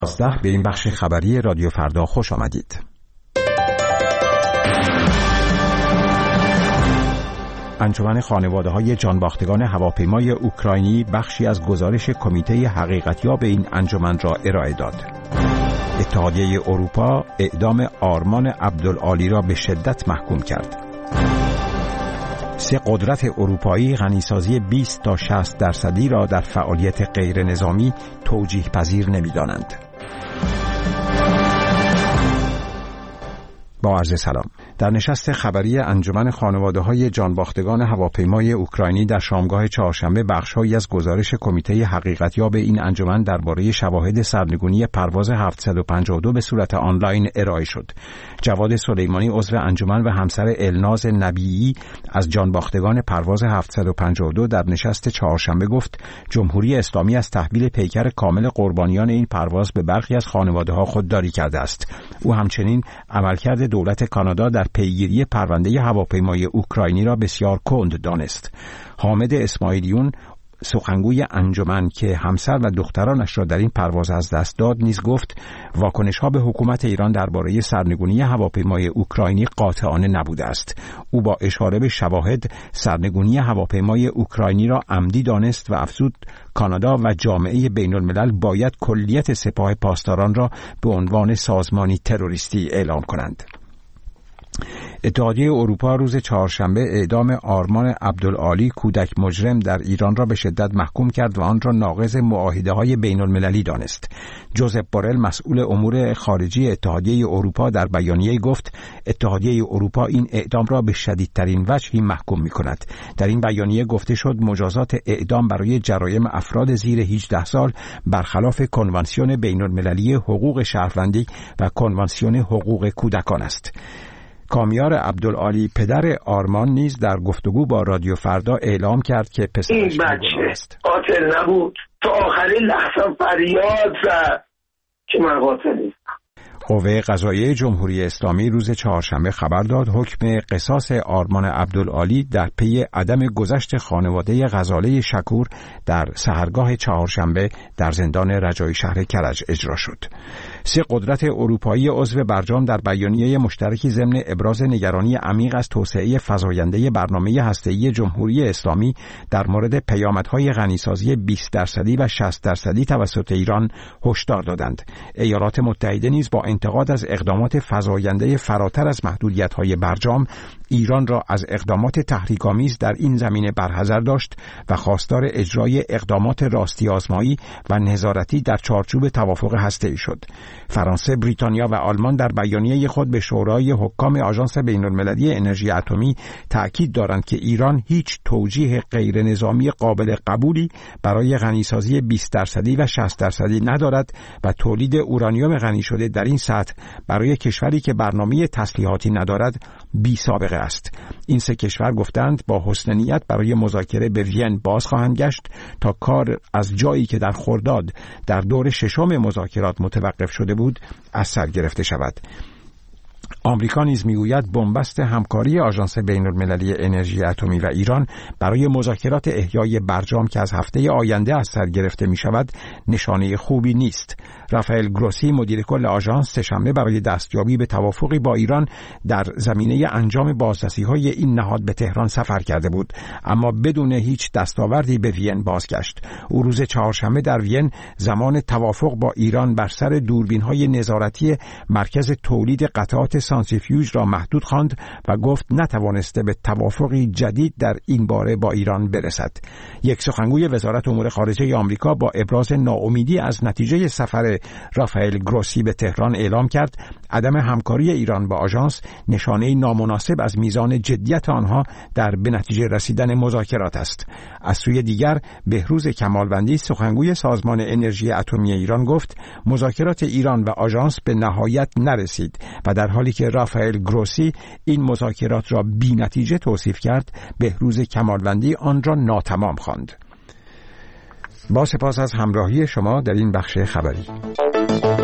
به این بخش خبری رادیو فردا خوش آمدید. انجمن خانواده‌های جانباختگان هواپیمای اوکراینی بخشی از گزارش کمیته حقیقتیاب این انجمن را ارائه داد. اتحادیه اروپا اعدام آرمان عبدالعالی را به شدت محکوم کرد. 3 قدرت اروپایی غنیسازی 20 تا 60% را در فعالیت غیر نظامی توجیه پذیر نمی‌دانند. با عرض سلام. در نشست خبری انجمن خانواده‌های جانباختگان هواپیمای اوکراینی در شامگاه چهارشنبه بخش‌هایی از گزارش کمیته حقیقتیاب این انجمن درباره شواهد سرنگونی پرواز 752 به صورت آنلاین ارائه شد. جواد سلیمانی عضو انجمن و همسر الناز نبیعی از جانباختگان پرواز 752 در نشست چهارشنبه گفت جمهوری اسلامی از تحویل پیکر کامل قربانیان این پرواز به برخی از خانواده‌ها خودداری کرده است. او همچنین عملکرد دولت کانادا در پیگیری پرونده هواپیمای اوکراینی را بسیار کند دانست. حامد اسماعیلیون سخنگوی انجمن که همسر و دخترانش را در این پرواز از دست داد نیز گفت واکنش‌ها به حکومت ایران درباره سرنگونی هواپیمای اوکراینی قاطعانه نبوده است. او با اشاره به شواهد سرنگونی هواپیمای اوکراینی را عمدی دانست و افزود کانادا و جامعه بین‌الملل باید کلیت سپاه پاسداران را به عنوان سازمانی تروریستی اعلام کنند. اتحادیه اروپا روز چهارشنبه اعدام آرمان عبدالعالی کودک مجرم در ایران را به شدت محکوم کرد و آن را ناقض معاهده‌های بین‌المللی دانست. جوزپ بورل مسئول امور خارجی اتحادیه اروپا در بیانیه‌ای گفت اتحادیه اروپا این اعدام را به شدیدترین وجهی محکوم می‌کند. در این بیانیه گفته شد مجازات اعدام برای جرایم افراد زیر 18 سال برخلاف کنوانسیون بین‌المللی حقوق شهروندی و کنوانسیون حقوق کودکان است. کامیار عبدالعالی پدر آرمان نیز در گفتگو با رادیو فردا اعلام کرد که پسرش این بچه قاتل نبود. تا آخرین لحظه فریاد زد که من قاتل نیستم. قوه قضاییه جمهوری اسلامی روز چهارشنبه خبر داد حکم قصاص آرمان عبدالعالی در پی عدم گذشت خانواده غزاله شکور در سحرگاه چهارشنبه در زندان رجایی شهر کرج اجرا شد. 3 قدرت اروپایی عضو برجام در بیانیه مشترکی ضمن ابراز نگرانی عمیق از توسعه فزاینده برنامه هسته‌ای جمهوری اسلامی در مورد پیامدهای غنیسازی 20% و 60% توسط ایران هشدار دادند. ایالات متحده نیز با انتقاد از اقدامات فزاینده فراتر از محدودیت‌های برجام ایران را از اقدامات تحریک‌آمیز در این زمینه برحذر داشت و خواستار اجرای اقدامات راستی آزمایی و نظارتی در چارچوب توافق هسته‌ای شد. فرانسه، بریتانیا و آلمان در بیانیه خود به شورای حکام آژانس بین‌المللی انرژی اتمی تأکید دارند که ایران هیچ توجیه غیر نظامی قابل قبولی برای غنیسازی 20% و 60% ندارد و تولید اورانیوم غنی شده در این سطح برای کشوری که برنامه تسلیحاتی ندارد بی سابقه است. این 3 کشور گفتند با حسن نیت برای مذاکره به وین باز خواهند گشت تا کار از جایی که در خرداد در دور 6 مذاکرات متوقف شده بود از سر گرفته شود. آمریکا نیز میگوید بنبست همکاری آژانس بین‌المللی انرژی اتمی و ایران برای مذاکرات احیای برجام که از هفته آینده از سر گرفته می شود نشانه خوبی نیست. رافائل گروسی مدیر کل آژانس سه‌شنبه برای دستیابی به توافقی با ایران در زمینه انجام بازرسی‌های این نهاد به تهران سفر کرده بود اما بدون هیچ دستاوردی به وین بازگشت. او روز چهارشنبه در وین زمان توافق با ایران بر سر دوربین‌های نظارتی مرکز تولید قطعات سانتریفیوژ را محدود خواند و گفت نتوانسته به توافقی جدید در این باره با ایران برسد. یک سخنگوی وزارت امور خارجه آمریکا با ابراز ناامیدی از نتیجه سفر رافائل گروسی به تهران اعلام کرد عدم همکاری ایران با آژانس نشانه نامناسب از میزان جدیت آنها در به نتیجه رسیدن مذاکرات است. از سوی دیگر بهروز کمالوندی سخنگوی سازمان انرژی اتمی ایران گفت مذاکرات ایران و آژانس به نهایت نرسید و در حالی که رافائل گروسی این مذاکرات را بی نتیجه توصیف کرد بهروز کمالوندی آن را ناتمام خواند. با سپاس از همراهی شما در این بخش خبری.